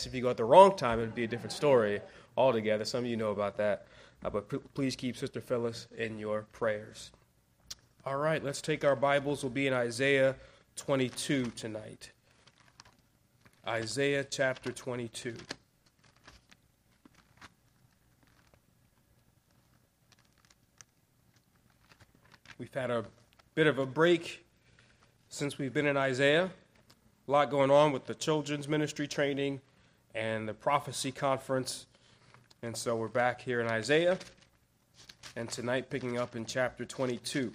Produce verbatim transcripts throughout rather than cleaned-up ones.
If you go at the wrong time, it would be a different story altogether. Some of you know about that. Uh, but p- please keep Sister Phyllis in your prayers. All right, let's take our Bibles. We'll be in Isaiah twenty-two tonight. Isaiah chapter twenty-two. We've had a bit of a break since we've been in Isaiah. A lot going on with the children's ministry training and the prophecy conference. And so we're back here in Isaiah, and tonight picking up in chapter twenty-two.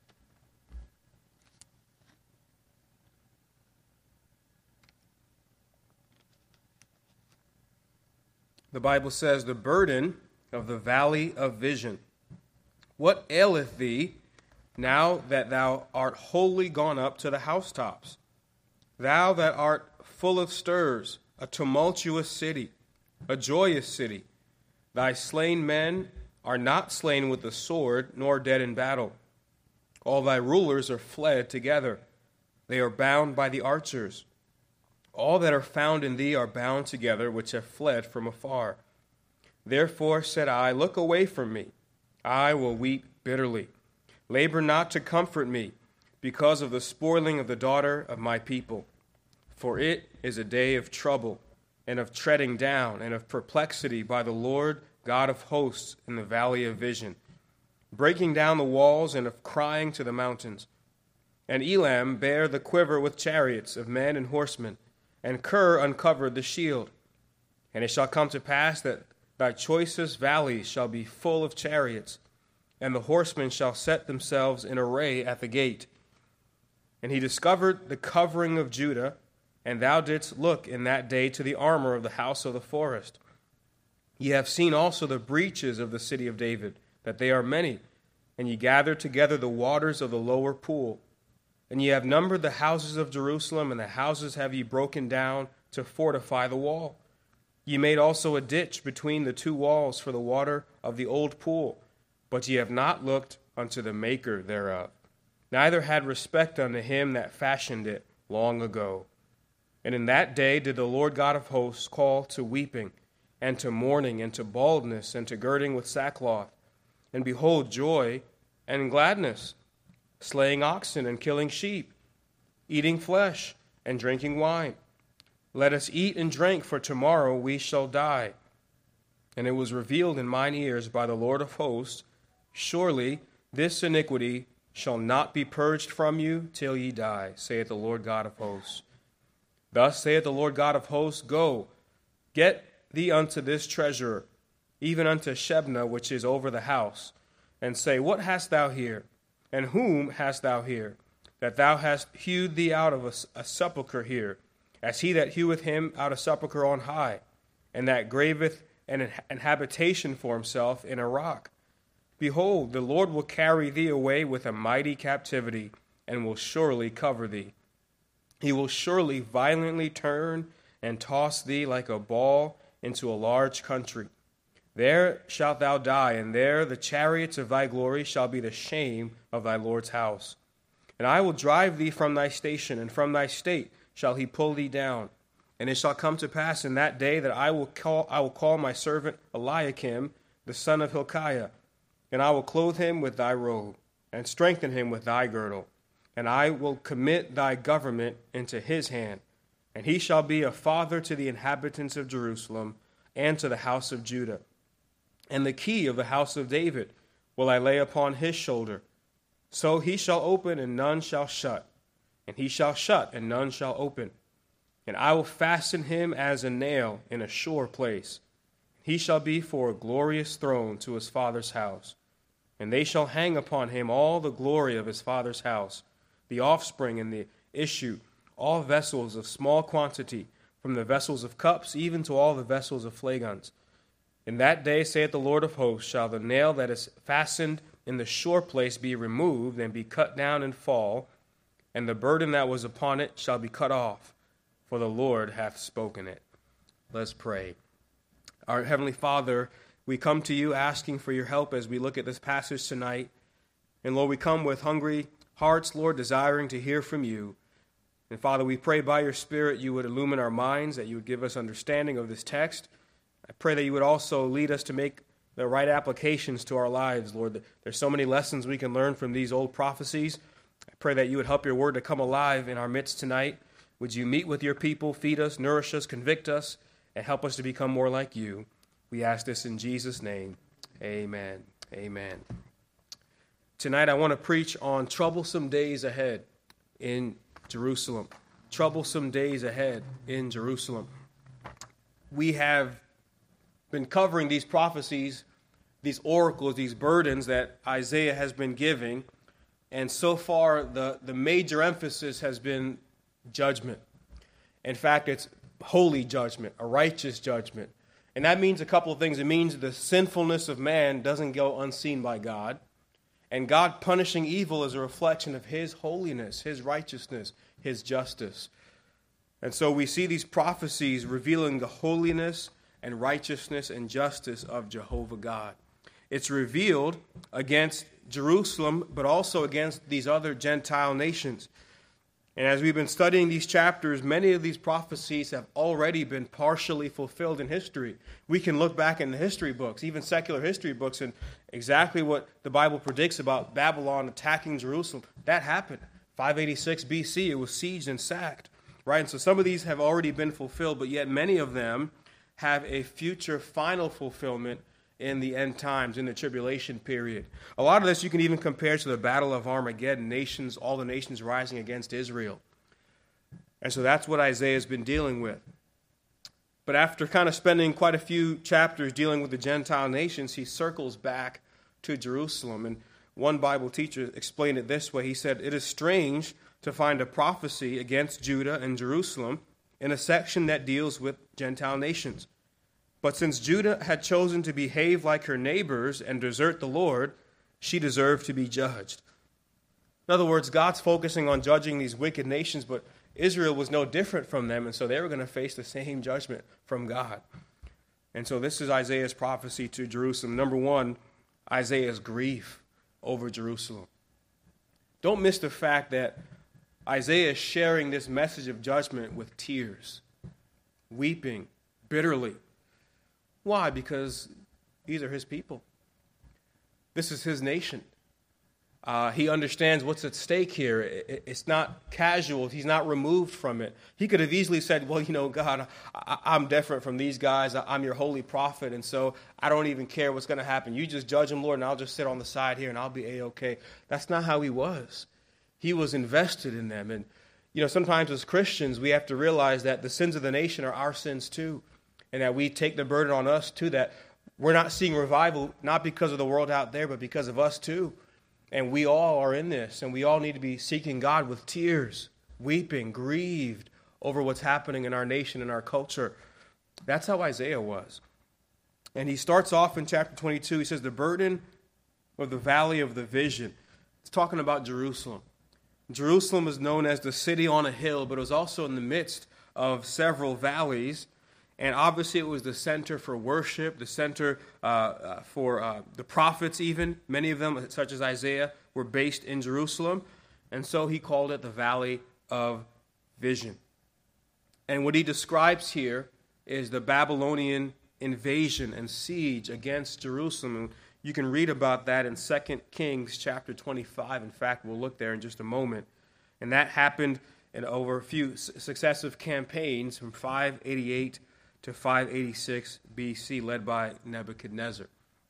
The Bible says, "The burden of the valley of vision. What aileth thee now that thou art wholly gone up to the housetops? Thou that art full of stirs, a tumultuous city, a joyous city. Thy slain men are not slain with the sword, nor dead in battle. All thy rulers are fled together. They are bound by the archers. All that are found in thee are bound together, which have fled from afar. Therefore said I, Look away from me. I will weep bitterly. Labor not to comfort me, because of the spoiling of the daughter of my people. For it is a day of trouble, and of treading down, and of perplexity by the Lord God of hosts in the valley of vision, breaking down the walls, and of crying to the mountains. And Elam bare the quiver with chariots of men and horsemen, and Kir uncovered the shield. And it shall come to pass that thy choicest valleys shall be full of chariots, and the horsemen shall set themselves in array at the gate. And he discovered the covering of Judah, and thou didst look in that day to the armor of the house of the forest. Ye have seen also the breaches of the city of David, that they are many, and ye gathered together the waters of the lower pool. And ye have numbered the houses of Jerusalem, and the houses have ye broken down to fortify the wall. Ye made also a ditch between the two walls for the water of the old pool, but ye have not looked unto the maker thereof, neither had respect unto him that fashioned it long ago. And in that day did the Lord God of hosts call to weeping, and to mourning, and to baldness, and to girding with sackcloth. And behold, joy and gladness, slaying oxen and killing sheep, eating flesh and drinking wine. Let us eat and drink, for tomorrow we shall die. And it was revealed in mine ears by the Lord of hosts, Surely this iniquity shall not be purged from you till ye die, saith the Lord God of hosts. Thus saith the Lord God of hosts, Go, get thee unto this treasurer, even unto Shebna, which is over the house, and say, What hast thou here? And whom hast thou here? That thou hast hewed thee out of a, a sepulchre here, as he that heweth him out a sepulchre on high, and that graveth an, an habitation for himself in a rock. Behold, the Lord will carry thee away with a mighty captivity, and will surely cover thee. He will surely violently turn and toss thee like a ball into a large country. There shalt thou die, and there the chariots of thy glory shall be the shame of thy Lord's house. And I will drive thee from thy station, and from thy state shall he pull thee down. And it shall come to pass in that day that I will call I will call my servant Eliakim, the son of Hilkiah, and I will clothe him with thy robe, and strengthen him with thy girdle. And I will commit thy government into his hand, and he shall be a father to the inhabitants of Jerusalem and to the house of Judah. And the key of the house of David will I lay upon his shoulder. So he shall open, and none shall shut, and he shall shut, and none shall open. And I will fasten him as a nail in a sure place. He shall be for a glorious throne to his father's house. And they shall hang upon him all the glory of his father's house, the offspring and the issue, all vessels of small quantity, from the vessels of cups even to all the vessels of flagons. In that day, saith the Lord of hosts, shall the nail that is fastened in the sure place be removed, and be cut down and fall, and the burden that was upon it shall be cut off, for the Lord hath spoken it. Let's pray. Our Heavenly Father, we come to you asking for your help as we look at this passage tonight. And Lord, we come with hungry hearts, Lord, desiring to hear from you. And Father, we pray by your Spirit you would illumine our minds, that you would give us understanding of this text. I pray that you would also lead us to make the right applications to our lives, Lord. There's so many lessons we can learn from these old prophecies. I pray that you would help your word to come alive in our midst tonight. Would you meet with your people, feed us, nourish us, convict us, and help us to become more like you? We ask this in Jesus' name. Amen. Amen. Tonight I want to preach on troublesome days ahead in Jerusalem. Troublesome days ahead in Jerusalem. We have been covering these prophecies, these oracles, these burdens that Isaiah has been giving, and so far the, the major emphasis has been judgment. In fact, it's holy judgment, a righteous judgment. And that means a couple of things. It means the sinfulness of man doesn't go unseen by God. And God punishing evil is a reflection of his holiness, his righteousness, his justice. And so we see these prophecies revealing the holiness and righteousness and justice of Jehovah God. It's revealed against Jerusalem, but also against these other Gentile nations. And as we've been studying these chapters, many of these prophecies have already been partially fulfilled in history. We can look back in the history books, even secular history books, and exactly what the Bible predicts about Babylon attacking Jerusalem. That happened. five eighty-six B C, it was sieged and sacked. Right? And so some of these have already been fulfilled, but yet many of them have a future final fulfillment in the end times, in the tribulation period. A lot of this you can even compare to the Battle of Armageddon, nations, all the nations rising against Israel. And so that's what Isaiah has been dealing with. But after kind of spending quite a few chapters dealing with the Gentile nations, he circles back to Jerusalem. And one Bible teacher explained it this way. He said, "It is strange to find a prophecy against Judah and Jerusalem in a section that deals with Gentile nations. But since Judah had chosen to behave like her neighbors and desert the Lord, she deserved to be judged." In other words, God's focusing on judging these wicked nations, but Israel was no different from them, and so they were going to face the same judgment from God. And so this is Isaiah's prophecy to Jerusalem. Number one, Isaiah's grief over Jerusalem. Don't miss the fact that Isaiah is sharing this message of judgment with tears, weeping bitterly. Why? Because these are his people. This is his nation. Uh, he understands what's at stake here. It, it, it's not casual. He's not removed from it. He could have easily said, well, you know, God, I, I'm different from these guys. I, I'm your holy prophet, and so I don't even care what's going to happen. You just judge them, Lord, and I'll just sit on the side here, and I'll be A-okay. That's not how he was. He was invested in them. And, you know, sometimes as Christians, we have to realize that the sins of the nation are our sins too. And that we take the burden on us, too, that we're not seeing revival, not because of the world out there, but because of us, too. And we all are in this, and we all need to be seeking God with tears, weeping, grieved over what's happening in our nation and our culture. That's how Isaiah was. And he starts off in chapter twenty-two. He says, the burden of the valley of the vision. It's talking about Jerusalem. Jerusalem is known as the city on a hill, but it was also in the midst of several valleys. And obviously it was the center for worship, the center uh, uh, for uh, the prophets even. Many of them, such as Isaiah, were based in Jerusalem. And so he called it the Valley of Vision. And what he describes here is the Babylonian invasion and siege against Jerusalem. And you can read about that in Second Kings chapter twenty-five. In fact, we'll look there in just a moment. And that happened in over a few successive campaigns from five eighty-eight to five eighty-six B C, led by Nebuchadnezzar.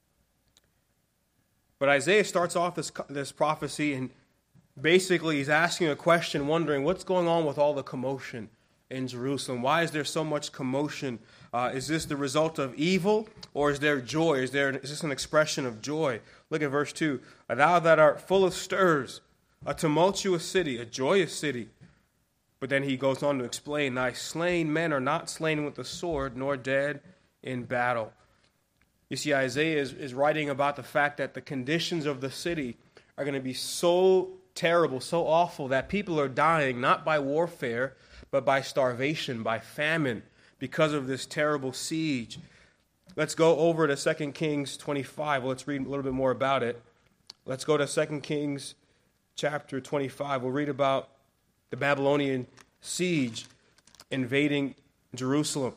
But Isaiah starts off this, this prophecy, and basically he's asking a question, wondering what's going on with all the commotion in Jerusalem. Why is there so much commotion? Uh, is this the result of evil, or is there joy? Is, there, is this an expression of joy? Look at verse two. Thou that art full of stirs, a tumultuous city, a joyous city. But then he goes on to explain, thy slain men are not slain with the sword, nor dead in battle. You see, Isaiah is, is writing about the fact that the conditions of the city are going to be so terrible, so awful, that people are dying not by warfare, but by starvation, by famine, because of this terrible siege. Let's go over to Second Kings twenty-five. Let's read a little bit more about it. Let's go to Second Kings chapter twenty-five. We'll read about the Babylonian siege invading Jerusalem.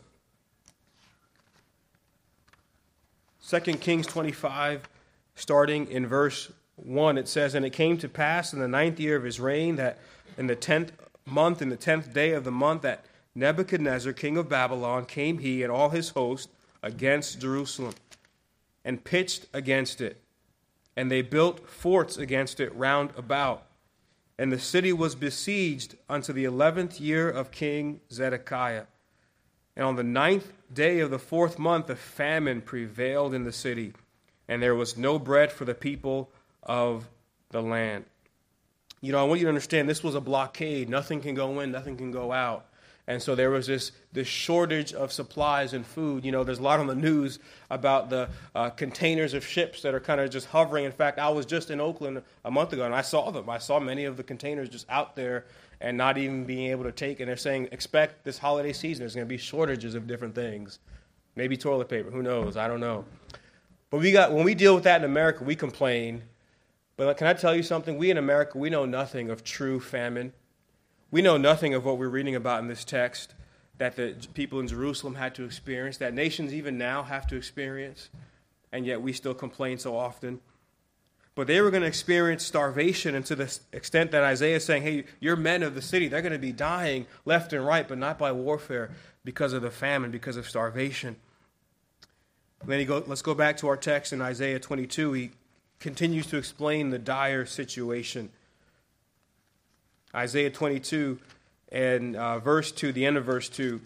Second Kings twenty-five, starting in verse one, it says, "And it came to pass in the ninth year of his reign, that in the tenth month, in the tenth day of the month, that Nebuchadnezzar, king of Babylon, came he and all his host against Jerusalem, and pitched against it. And they built forts against it round about. And the city was besieged unto the eleventh year of King Zedekiah. And on the ninth day of the fourth month, a famine prevailed in the city, and there was no bread for the people of the land." You know, I want you to understand this was a blockade. Nothing can go in, nothing can go out. And so there was this, this shortage of supplies and food. You know, there's a lot on the news about the uh, containers of ships that are kind of just hovering. In fact, I was just in Oakland a month ago, and I saw them. I saw many of the containers just out there and not even being able to take. And they're saying, expect this holiday season, there's going to be shortages of different things. Maybe toilet paper. Who knows? I don't know. But we got when we deal with that in America, we complain. But can I tell you something? We in America, we know nothing of true famine. We know nothing of what we're reading about in this text that the people in Jerusalem had to experience, that nations even now have to experience, and yet we still complain so often. But they were going to experience starvation, and to the extent that Isaiah is saying, hey, your men of the city, they're going to be dying left and right, but not by warfare, because of the famine, because of starvation. And then he go, let's go back to our text in Isaiah twenty-two. He continues to explain the dire situation. Isaiah twenty-two and uh, verse two, the end of verse two.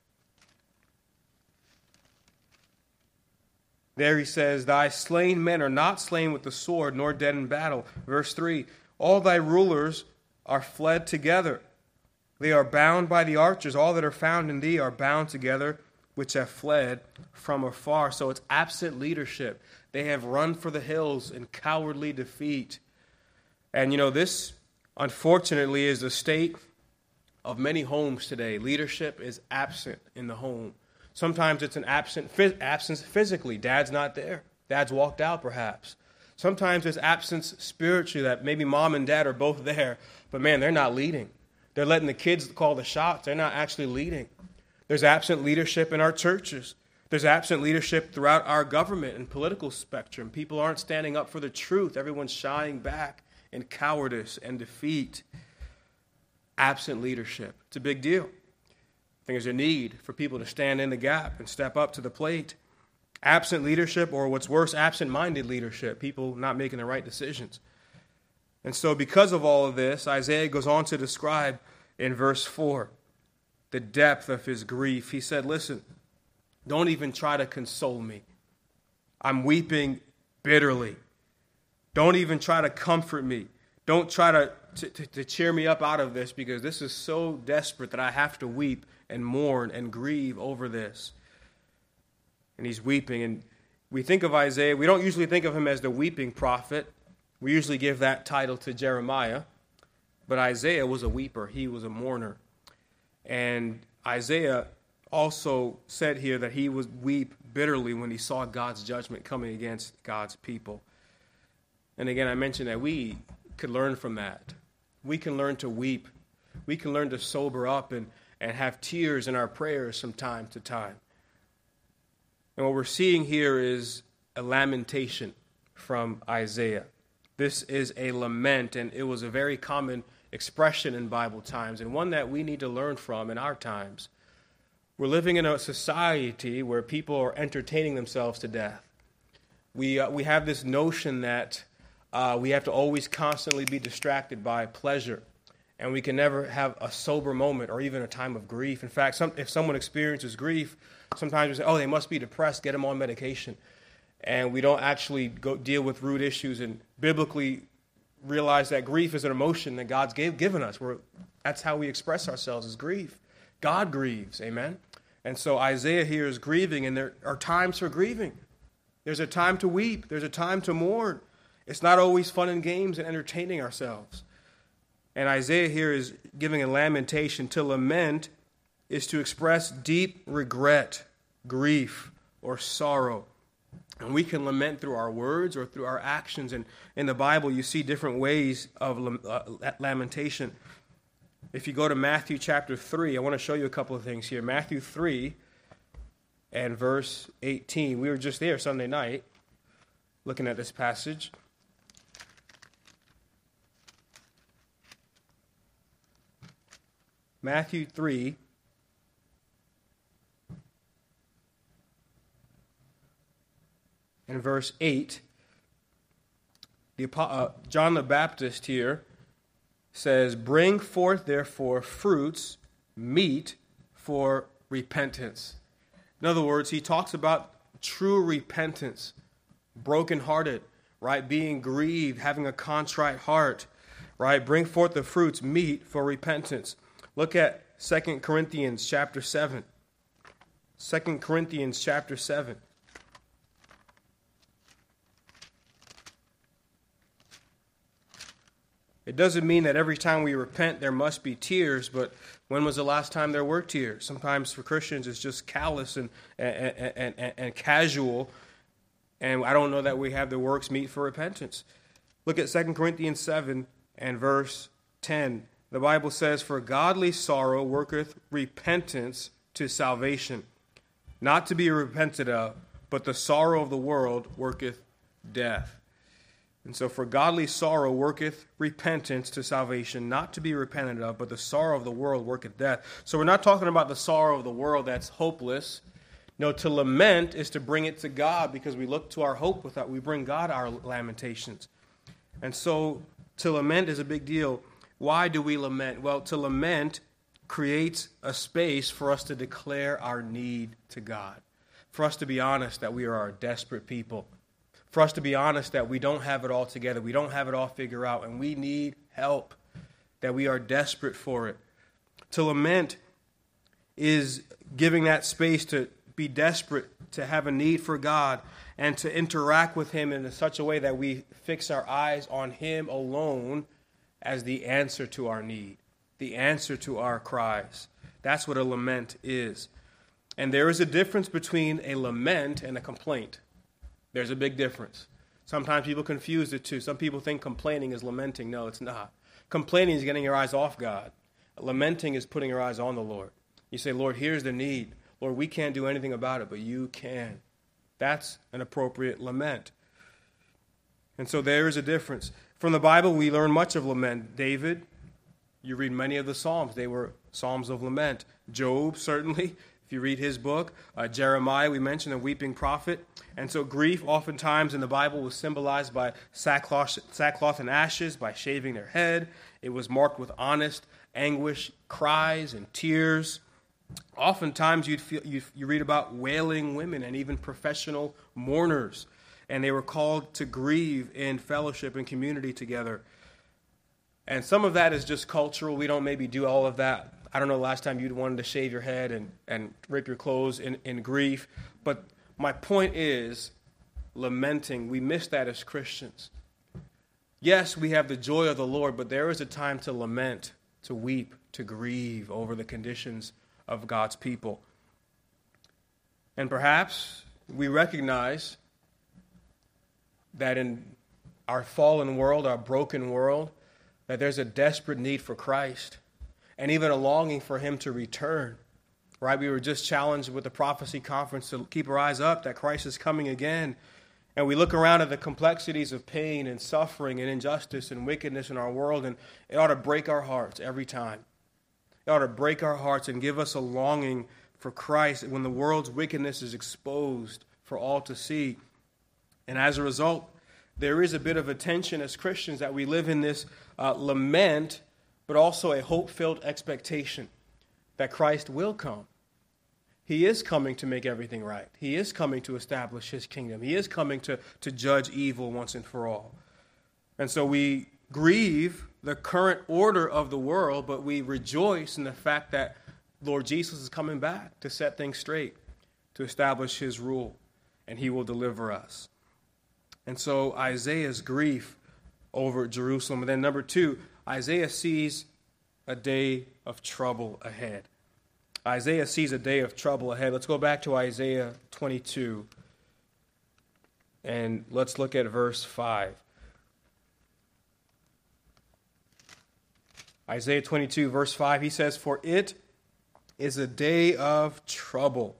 There he says, "Thy slain men are not slain with the sword, nor dead in battle." Verse three, "All thy rulers are fled together. They are bound by the archers. All that are found in thee are bound together, which have fled from afar." So it's absent leadership. They have run for the hills in cowardly defeat. And you know, this, unfortunately, is the state of many homes today. Leadership is absent in the home. Sometimes it's an absent absence physically. Dad's not there. Dad's walked out, perhaps. Sometimes it's absence spiritually, that maybe mom and dad are both there, but man, they're not leading. They're letting the kids call the shots. They're not actually leading. There's absent leadership in our churches. There's absent leadership throughout our government and political spectrum. People aren't standing up for the truth. Everyone's shying back in cowardice and defeat. Absent leadership. It's a big deal. I think there's a need for people to stand in the gap and step up to the plate. Absent leadership, or what's worse, absent-minded leadership, people not making the right decisions. And so because of all of this, Isaiah goes on to describe in verse four the depth of his grief. He said, listen, don't even try to console me. I'm weeping bitterly. Don't even try to comfort me. Don't try to, to, to, to cheer me up out of this, because this is so desperate that I have to weep and mourn and grieve over this. And he's weeping. And we think of Isaiah, we don't usually think of him as the weeping prophet. We usually give that title to Jeremiah. But Isaiah was a weeper. He was a mourner. And Isaiah also said here that he would weep bitterly when he saw God's judgment coming against God's people. And again, I mentioned that we could learn from that. We can learn to weep. We can learn to sober up and, and have tears in our prayers from time to time. And what we're seeing here is a lamentation from Isaiah. This is a lament, and it was a very common expression in Bible times, and one that we need to learn from in our times. We're living in a society where people are entertaining themselves to death. We uh, we have this notion that uh, we have to always constantly be distracted by pleasure, and we can never have a sober moment or even a time of grief. In fact, some, if someone experiences grief, sometimes we say, oh, they must be depressed, get them on medication. And we don't actually go deal with root issues and biblically realize that grief is an emotion that God's gave, given us. We're, that's how we express ourselves, is grief. God grieves, amen? And so Isaiah here is grieving, and there are times for grieving. There's a time to weep. There's a time to mourn. It's not always fun and games and entertaining ourselves. And Isaiah here is giving a lamentation. To lament is to express deep regret, grief, or sorrow. And we can lament through our words or through our actions. And in the Bible, you see different ways of lamentation. If you go to Matthew chapter three, I want to show you a couple of things here. Matthew three and verse eighteen. We were just there Sunday night looking at this passage. Matthew three. And verse eight. The, uh, John the Baptist here says, "Bring forth therefore fruits, meet for repentance." In other words, he talks about true repentance, brokenhearted, right? Being grieved, having a contrite heart, right? Bring forth the fruits, meet for repentance. Look at Second Corinthians chapter seven. Second Corinthians chapter seven. It doesn't mean that every time we repent there must be tears, but when was the last time there were tears? Sometimes for Christians it's just callous and, and, and, and, and casual, and I don't know that we have the works meet for repentance. Look at Second Corinthians seven and verse ten. The Bible says, "For godly sorrow worketh repentance to salvation, not to be repented of, but the sorrow of the world worketh death." And so, for godly sorrow worketh repentance to salvation, not to be repented of, but the sorrow of the world worketh death. So we're not talking about the sorrow of the world that's hopeless. No, to lament is to bring it to God, because we look to our hope with that. We bring God our lamentations. And so to lament is a big deal. Why do we lament? Well, to lament creates a space for us to declare our need to God, for us to be honest that we are a desperate people, for us to be honest that we don't have it all together, we don't have it all figured out, and we need help, that we are desperate for it. To lament is giving that space to be desperate, to have a need for God, and to interact with Him in such a way that we fix our eyes on Him alone as the answer to our need, the answer to our cries. That's what a lament is. And there is a difference between a lament and a complaint. There's a big difference. Sometimes people confuse the two. Some people think complaining is lamenting. No, it's not. Complaining is getting your eyes off God. Lamenting is putting your eyes on the Lord. You say, "Lord, here's the need. Lord, we can't do anything about it, but you can." That's an appropriate lament. And so there is a difference. From the Bible, we learn much of lament. David, you read many of the Psalms. They were Psalms of lament. Job, certainly, if you read his book. Uh, Jeremiah, we mentioned, a weeping prophet. And so grief oftentimes in the Bible was symbolized by sackcloth, sackcloth and ashes, by shaving their head. It was marked with honest anguish, cries and tears. Oftentimes you'd feel, you, you read about wailing women and even professional mourners. And they were called to grieve in fellowship and community together. And some of that is just cultural. We don't maybe do all of that. I don't know the last time you'd wanted to shave your head and, and rip your clothes in, in grief. But my point is, lamenting, we miss that as Christians. Yes, we have the joy of the Lord, but there is a time to lament, to weep, to grieve over the conditions of God's people. And perhaps we recognize that in our fallen world, our broken world, that there's a desperate need for Christ and even a longing for Him to return. Right? We were just challenged with the prophecy conference to keep our eyes up that Christ is coming again. And we look around at the complexities of pain and suffering and injustice and wickedness in our world, and it ought to break our hearts every time. It ought to break our hearts and give us a longing for Christ when the world's wickedness is exposed for all to see. And as a result, there is a bit of a tension as Christians that we live in this uh, lament, but also a hope-filled expectation that Christ will come. He is coming to make everything right. He is coming to establish His kingdom. He is coming to, to judge evil once and for all. And so we grieve the current order of the world, but we rejoice in the fact that Lord Jesus is coming back to set things straight, to establish His rule, and He will deliver us. And so Isaiah's grief over Jerusalem. And then number two, Isaiah sees a day of trouble ahead. Isaiah sees a day of trouble ahead. Let's go back to Isaiah twenty-two, and let's look at verse five. Isaiah twenty-two, verse five, he says, "For it is a day of trouble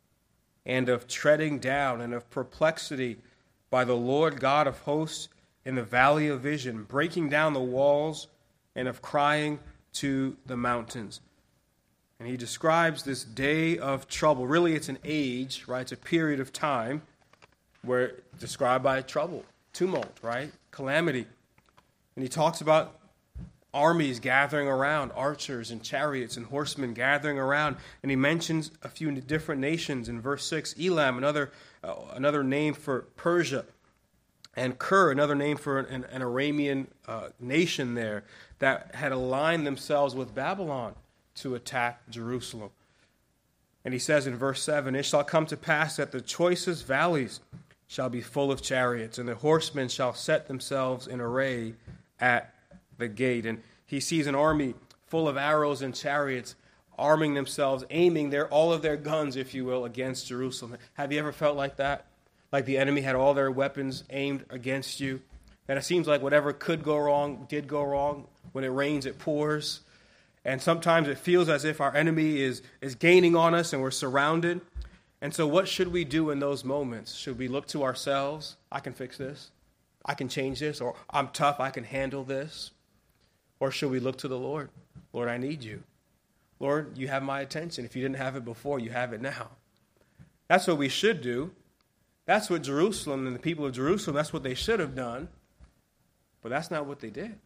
and of treading down and of perplexity by the Lord God of hosts in the valley of vision, breaking down the walls and of crying to the mountains." And he describes this day of trouble. Really, it's an age, right? It's a period of time where it's described by trouble, tumult, right? Calamity. And he talks about armies gathering around, archers and chariots and horsemen gathering around. And he mentions a few different nations in verse six. Elam, another, uh, another name for Persia. And Ker, another name for an, an Aramean uh, nation there that had aligned themselves with Babylon to attack Jerusalem. And he says in verse seven, "It shall come to pass that the choicest valleys shall be full of chariots, and the horsemen shall set themselves in array at the gate." And he sees an army full of arrows and chariots arming themselves, aiming their all of their guns, if you will, against Jerusalem. Have you ever felt like that? Like the enemy had all their weapons aimed against you? And it seems like whatever could go wrong did go wrong. When it rains, it pours. And sometimes it feels as if our enemy is, is gaining on us and we're surrounded. And so what should we do in those moments? Should we look to ourselves? I can fix this. I can change this. Or I'm tough. I can handle this. Or should we look to the Lord? Lord, I need you. Lord, you have my attention. If you didn't have it before, you have it now. That's what we should do. That's what Jerusalem and the people of Jerusalem, that's what they should have done. But that's not what they did.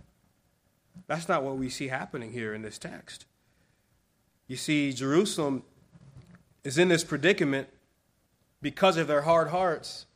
That's not what we see happening here in this text. You see, Jerusalem is in this predicament because of their hard hearts.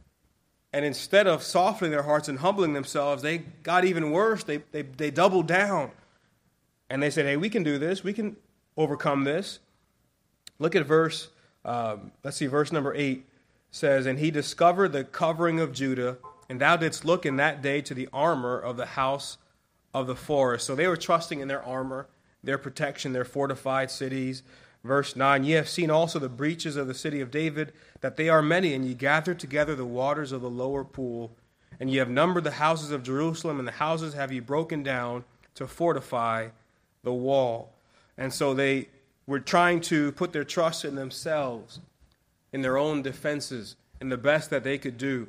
And instead of softening their hearts and humbling themselves, they got even worse. They, they, they doubled down. And they said, hey, we can do this. We can overcome this. Look at verse, um, let's see, verse number eight says, "And he discovered the covering of Judah, and thou didst look in that day to the armor of the house of the forest." So they were trusting in their armor, their protection, their fortified cities. Verse nine, "Ye have seen also the breaches of the city of David, that they are many, and ye gathered together the waters of the lower pool. And ye have numbered the houses of Jerusalem, and the houses have ye broken down to fortify the wall." And so they were trying to put their trust in themselves, in their own defenses, in the best that they could do.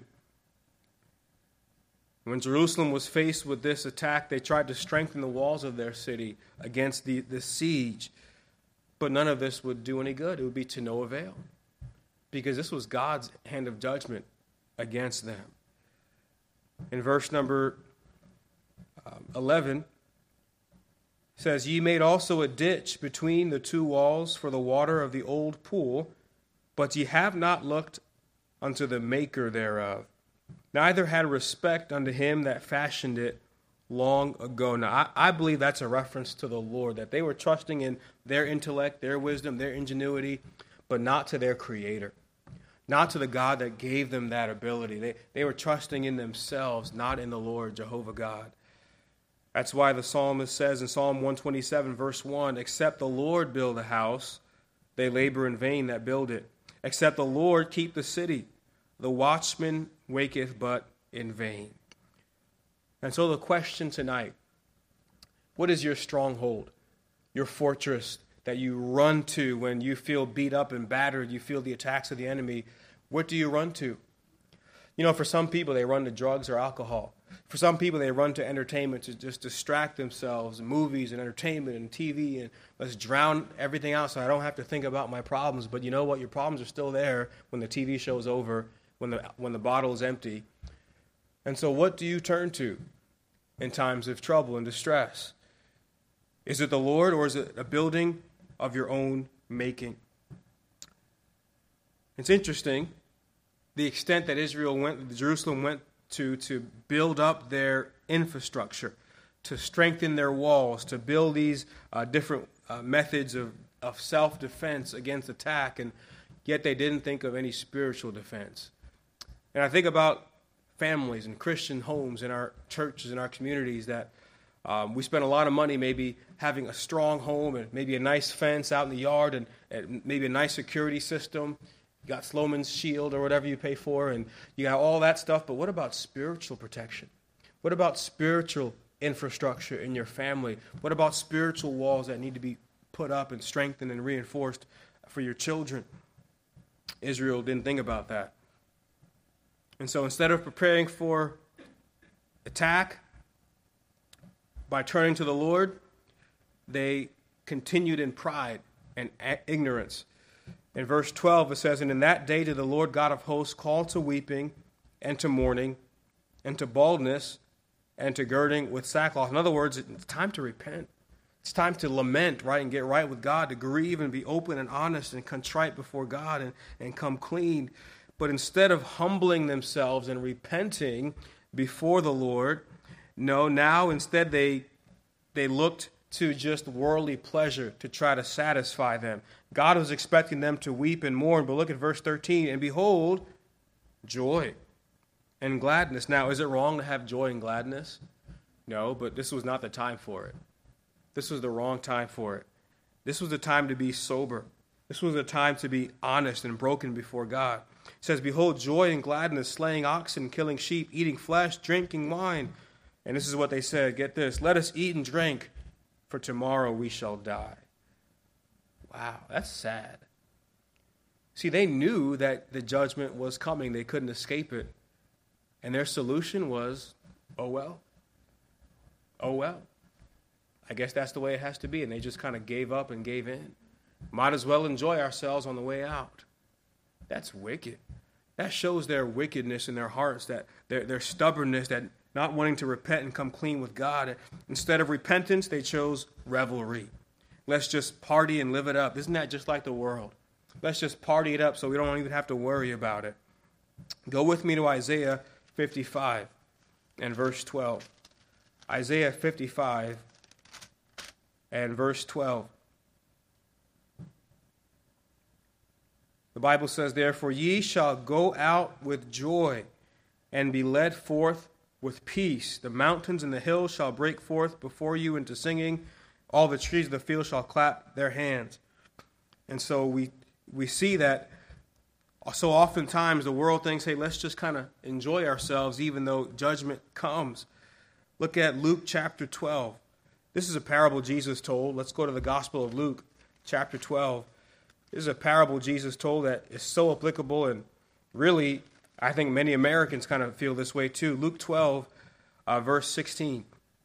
When Jerusalem was faced with this attack, they tried to strengthen the walls of their city against the, the siege. But none of this would do any good. It would be to no avail. Because this was God's hand of judgment against them. In verse number um, eleven, it says, "Ye made also a ditch between the two walls for the water of the old pool, but ye have not looked unto the maker thereof. Neither had respect unto him that fashioned it long ago." Now, I, I believe that's a reference to the Lord, that they were trusting in their intellect, their wisdom, their ingenuity, but not to their Creator, not to the God that gave them that ability. They, they were trusting in themselves, not in the Lord, Jehovah God. That's why the psalmist says in Psalm one twenty-seven, verse one, "Except the Lord build a house, they labor in vain that build it. Except the Lord keep the city, the watchman waketh but in vain." And so the question tonight, what is your stronghold, your fortress that you run to when you feel beat up and battered, you feel the attacks of the enemy? What do you run to? You know, for some people, they run to drugs or alcohol. For some people, they run to entertainment to just distract themselves, movies and entertainment and T V, and let's drown everything out so I don't have to think about my problems. But you know what? Your problems are still there when the T V show's over, when the when the bottle is empty. And so what do you turn to in times of trouble and distress? Is it the Lord, or is it a building of your own making? It's interesting the extent that Israel went, Jerusalem went to to build up their infrastructure, to strengthen their walls, to build these uh, different uh, methods of, of self-defense against attack, and yet they didn't think of any spiritual defense. And I think about families and Christian homes in our churches, in our communities, that um, we spend a lot of money maybe having a strong home and maybe a nice fence out in the yard and, and maybe a nice security system. You got Sloman's Shield or whatever you pay for, and you got all that stuff. But what about spiritual protection? What about spiritual infrastructure in your family? What about spiritual walls that need to be put up and strengthened and reinforced for your children? Israel didn't think about that. And so instead of preparing for attack by turning to the Lord, they continued in pride and ignorance. In verse twelve, it says, "And in that day did the Lord God of hosts call to weeping and to mourning and to baldness and to girding with sackcloth." In other words, it's time to repent. It's time to lament, right, and get right with God, to grieve and be open and honest and contrite before God and, and come clean. But instead of humbling themselves and repenting before the Lord, no, now instead they they looked to just worldly pleasure to try to satisfy them. God was expecting them to weep and mourn, but look at verse thirteen, "And behold, joy and gladness." Now, is it wrong to have joy and gladness? No, but this was not the time for it. This was the wrong time for it. This was the time to be sober. This was the time to be honest and broken before God. It says, "Behold, joy and gladness, slaying oxen, killing sheep, eating flesh, drinking wine." And this is what they said. Get this. "Let us eat and drink, for tomorrow we shall die." Wow, that's sad. See, they knew that the judgment was coming. They couldn't escape it. And their solution was, oh well. Oh well. I guess that's the way it has to be. And they just kind of gave up and gave in. Might as well enjoy ourselves on the way out. That's wicked. That shows their wickedness in their hearts, that their, their stubbornness, that not wanting to repent and come clean with God. Instead of repentance, they chose revelry. Let's just party and live it up. Isn't that just like the world? Let's just party it up so we don't even have to worry about it. Go with me to Isaiah fifty-five and verse twelve. Isaiah fifty-five and verse twelve. The Bible says, "Therefore ye shall go out with joy and be led forth with peace. The mountains and the hills shall break forth before you into singing. All the trees of the field shall clap their hands." And so we we see that so oftentimes the world thinks, hey, let's just kind of enjoy ourselves even though judgment comes. Look at Luke chapter twelve. This is a parable Jesus told. Let's go to the Gospel of Luke chapter twelve. This is a parable Jesus told that is so applicable, and really, I think many Americans kind of feel this way too. Luke twelve, uh, verse sixteen.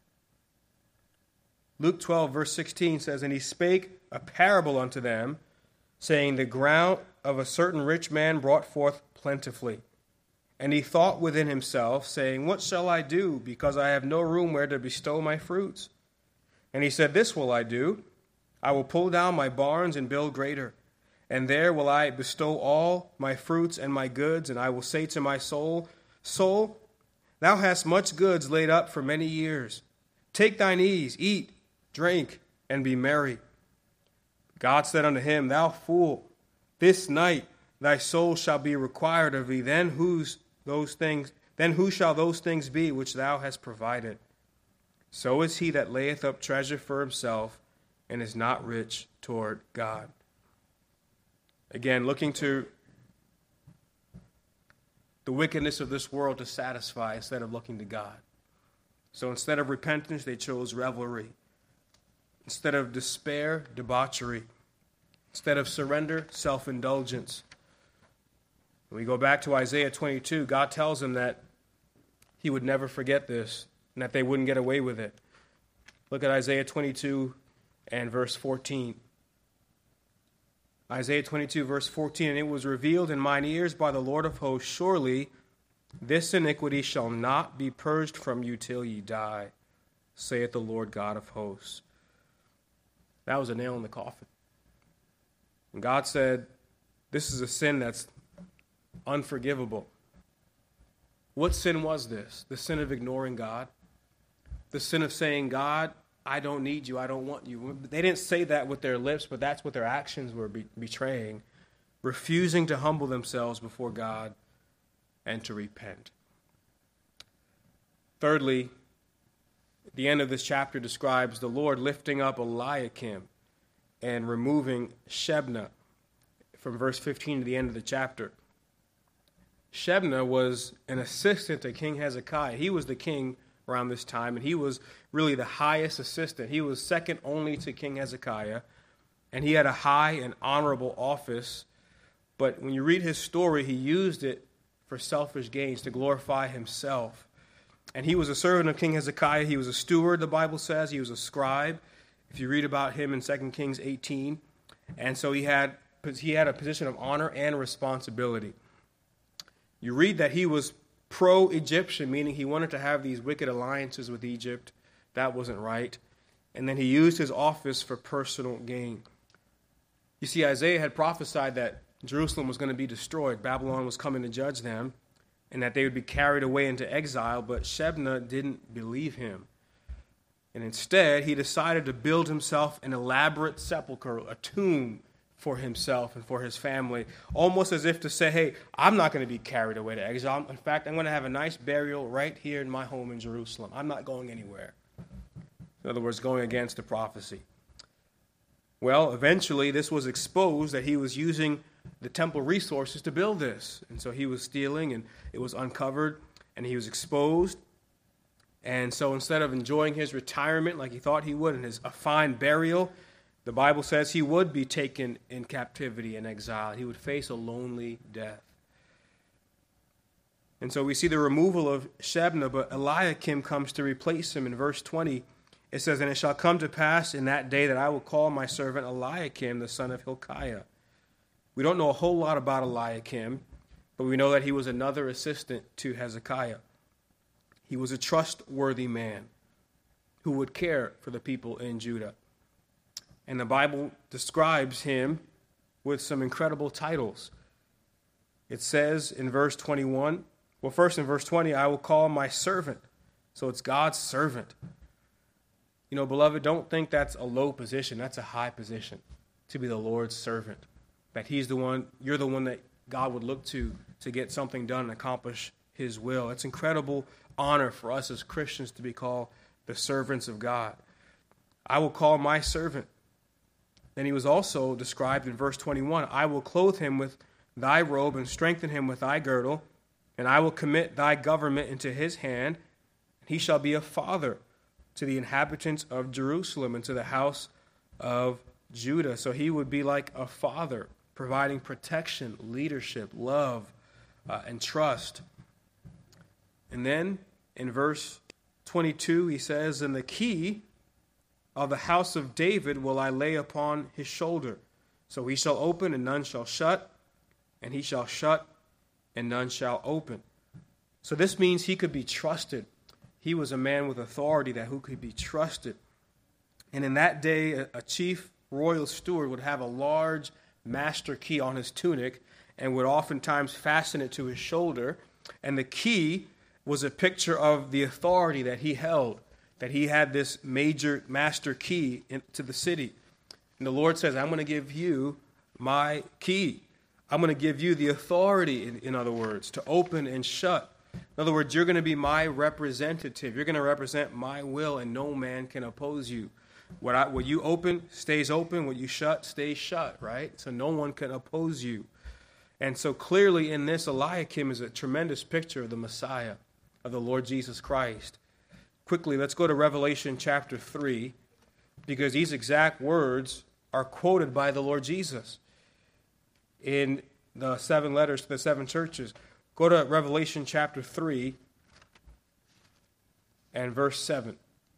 Luke twelve, verse sixteen says, "And he spake a parable unto them, saying, The ground of a certain rich man brought forth plentifully. And he thought within himself, saying, What shall I do, because I have no room where to bestow my fruits? And he said, This will I do. I will pull down my barns and build greater. And there will I bestow all my fruits and my goods, and I will say to my soul, Soul, thou hast much goods laid up for many years. Take thine ease, eat, drink, and be merry. God said unto him, Thou fool, this night thy soul shall be required of thee. Then whose those things? Then who shall those things be which thou hast provided? So is he that layeth up treasure for himself, and is not rich toward God." Again, looking to the wickedness of this world to satisfy instead of looking to God. So instead of repentance, they chose revelry. Instead of despair, debauchery. Instead of surrender, self-indulgence. When we go back to Isaiah twenty-two, God tells them that he would never forget this and that they wouldn't get away with it. Look at Isaiah twenty-two and verse fourteen. Isaiah twenty-two, verse fourteen, "And it was revealed in mine ears by the Lord of hosts, surely this iniquity shall not be purged from you till ye die, saith the Lord God of hosts." That was a nail in the coffin. And God said, this is a sin that's unforgivable. What sin was this? The sin of ignoring God? The sin of saying, God, I don't need you, I don't want you. They didn't say that with their lips, but that's what their actions were be- betraying. Refusing to humble themselves before God and to repent. Thirdly, the end of this chapter describes the Lord lifting up Eliakim and removing Shebna from verse fifteen to the end of the chapter. Shebna was an assistant to King Hezekiah. He was the king around this time, and he was really the highest assistant. He was second only to King Hezekiah, and he had a high and honorable office. But when you read his story, he used it for selfish gains, to glorify himself. And he was a servant of King Hezekiah. He was a steward, the Bible says. He was a scribe, if you read about him in Second Kings eighteen. And so he had, he had a position of honor and responsibility. You read that he was pro-Egyptian, meaning he wanted to have these wicked alliances with Egypt. That wasn't right. And then he used his office for personal gain. You see, Isaiah had prophesied that Jerusalem was going to be destroyed. Babylon was coming to judge them, and that they would be carried away into exile, but Shebna didn't believe him. And instead, he decided to build himself an elaborate sepulcher, a tomb for himself and for his family, almost as if to say, hey, I'm not going to be carried away to exile. In fact, I'm going to have a nice burial right here in my home in Jerusalem. I'm not going anywhere. In other words, going against the prophecy. Well, eventually, this was exposed that he was using the temple resources to build this. And so he was stealing, and it was uncovered, and he was exposed. And so instead of enjoying his retirement like he thought he would, and his a fine burial, the Bible says he would be taken in captivity and exile. He would face a lonely death. And so we see the removal of Shebna, but Eliakim comes to replace him in verse twenty. It says, and it shall come to pass in that day that I will call my servant Eliakim, the son of Hilkiah. We don't know a whole lot about Eliakim, but we know that he was another assistant to Hezekiah. He was a trustworthy man who would care for the people in Judah. And the Bible describes him with some incredible titles. It says in verse twenty-one, well, first in verse twenty, I will call my servant. So it's God's servant. You know, beloved, don't think that's a low position. That's a high position, to be the Lord's servant. That he's the one, you're the one that God would look to to get something done and accomplish his will. It's incredible honor for us as Christians to be called the servants of God. I will call my servant. Then he was also described in verse twenty-one, I will clothe him with thy robe and strengthen him with thy girdle, and I will commit thy government into his hand. He shall be a father to the inhabitants of Jerusalem and to the house of Judah. So he would be like a father, providing protection, leadership, love, uh, and trust. And then in verse twenty-two, he says, and the key of the house of David will I lay upon his shoulder. So he shall open and none shall shut, and he shall shut and none shall open. So this means he could be trusted. He was a man with authority that who could be trusted. And in that day, a, a chief royal steward would have a large master key on his tunic and would oftentimes fasten it to his shoulder. And the key was a picture of the authority that he held, that he had this major master key into the city. And the Lord says, I'm going to give you my key. I'm going to give you the authority, in, in other words, to open and shut. In other words, you're going to be my representative. You're going to represent my will, and no man can oppose you. What, I, what you open stays open. What you shut stays shut, right? So no one can oppose you. And so clearly in this, Eliakim is a tremendous picture of the Messiah, of the Lord Jesus Christ. Quickly, let's go to Revelation chapter three, because these exact words are quoted by the Lord Jesus in the seven letters to the seven churches. Go to Revelation chapter three and verse seven.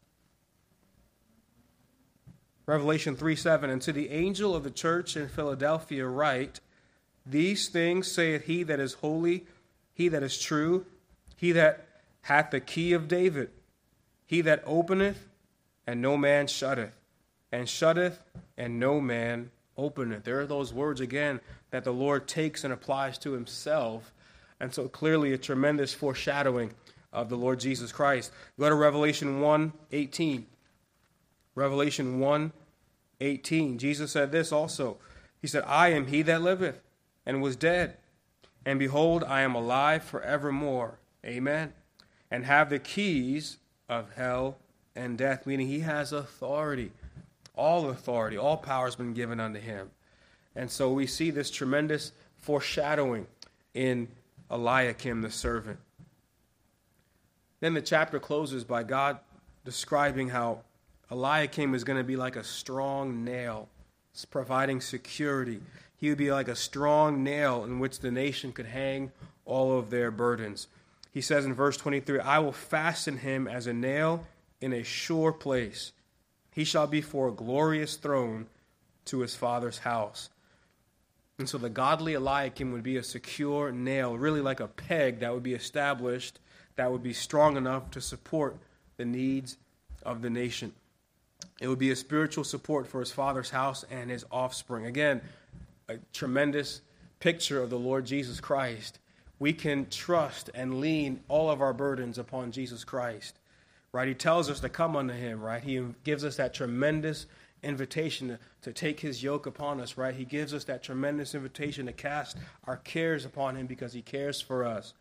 Revelation three seven, and to the angel of the church in Philadelphia write, these things saith he that is holy, he that is true, he that hath the key of David, he that openeth, and no man shutteth, and shutteth, and no man openeth. There are those words again that the Lord takes and applies to himself. And so clearly a tremendous foreshadowing of the Lord Jesus Christ. Go to Revelation one eighteen. Revelation one eighteen. Jesus said this also. He said, I am he that liveth and was dead. And behold, I am alive forevermore. Amen. And have the keys of hell and death. Meaning he has authority. All authority. All power has been given unto him. And so we see this tremendous foreshadowing in Eliakim the servant. Then the chapter closes by God describing how Eliakim is going to be like a strong nail, providing security. He would be like a strong nail in which the nation could hang all of their burdens. He says in verse twenty-three, I will fasten him as a nail in a sure place. He shall be for a glorious throne to his father's house. And so the godly Eliakim would be a secure nail, really like a peg that would be established, that would be strong enough to support the needs of the nation. It would be a spiritual support for his father's house and his offspring. Again, a tremendous picture of the Lord Jesus Christ. We can trust and lean all of our burdens upon Jesus Christ, right? He tells us to come unto him, right? He gives us that tremendous invitation to, to take his yoke upon us, right? He gives us that tremendous invitation to cast our cares upon him because he cares for us.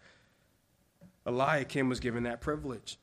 Eliakim was given that privilege.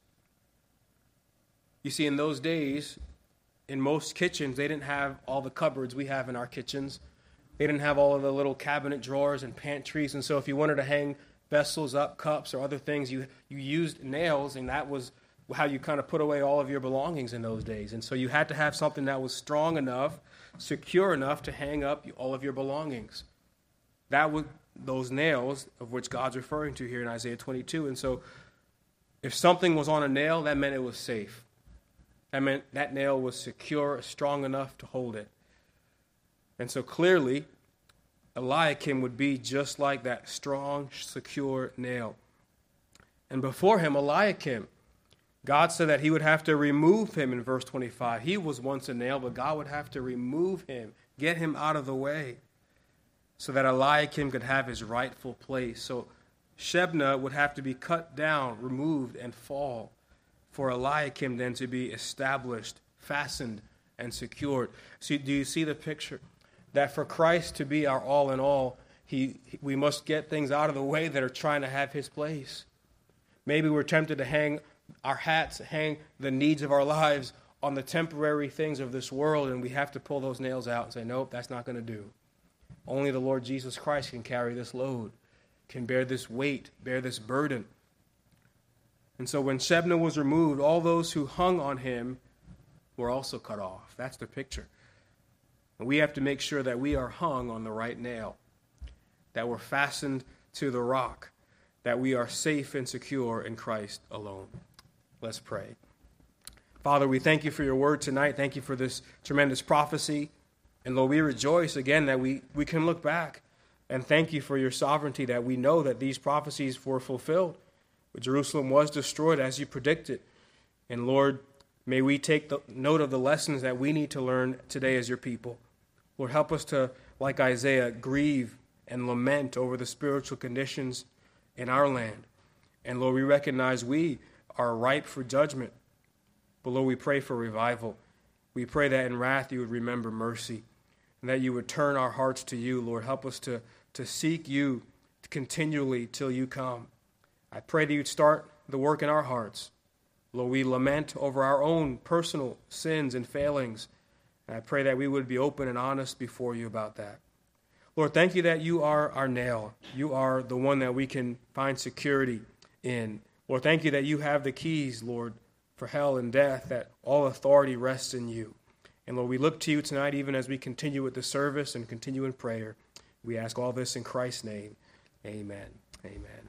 You see, in those days, in most kitchens, they didn't have all the cupboards we have in our kitchens. They didn't have all of the little cabinet drawers and pantries. And so if you wanted to hang vessels up, cups, or other things, you, you used nails, and that was how you kind of put away all of your belongings in those days. And so you had to have something that was strong enough, secure enough to hang up all of your belongings. That was those nails of which God's referring to here in Isaiah twenty-two. And so if something was on a nail, that meant it was safe. That meant that nail was secure, strong enough to hold it. And so clearly, Eliakim would be just like that strong, secure nail. And before him, Eliakim, God said that he would have to remove him in verse twenty-five. He was once a nail, but God would have to remove him, get him out of the way, so that Eliakim could have his rightful place. So Shebna would have to be cut down, removed, and fall, for Eliakim then to be established, fastened, and secured. See, do you see the picture? That for Christ to be our all in all, he, we must get things out of the way that are trying to have his place. Maybe we're tempted to hang our hats, hang the needs of our lives on the temporary things of this world, and we have to pull those nails out and say, nope, that's not going to do. Only the Lord Jesus Christ can carry this load, can bear this weight, bear this burden. And so when Shebna was removed, all those who hung on him were also cut off. That's the picture. And we have to make sure that we are hung on the right nail, that we're fastened to the rock, that we are safe and secure in Christ alone. Let's pray. Father, we thank you for your word tonight. Thank you for this tremendous prophecy. And Lord, we rejoice again that we, we can look back and thank you for your sovereignty, that we know that these prophecies were fulfilled. Jerusalem was destroyed as you predicted. And Lord, may we take the note of the lessons that we need to learn today as your people. Lord, help us to, like Isaiah, grieve and lament over the spiritual conditions in our land. And Lord, we recognize we are ripe for judgment. But Lord, we pray for revival. We pray that in wrath you would remember mercy, and that you would turn our hearts to you. Lord, help us to, to seek you continually till you come. I pray that you'd start the work in our hearts. Lord, we lament over our own personal sins and failings, and I pray that we would be open and honest before you about that. Lord, thank you that you are our nail. You are the one that we can find security in. Lord, thank you that you have the keys, Lord, for hell and death, that all authority rests in you. And Lord, we look to you tonight even as we continue with the service and continue in prayer. We ask all this in Christ's name. Amen. Amen.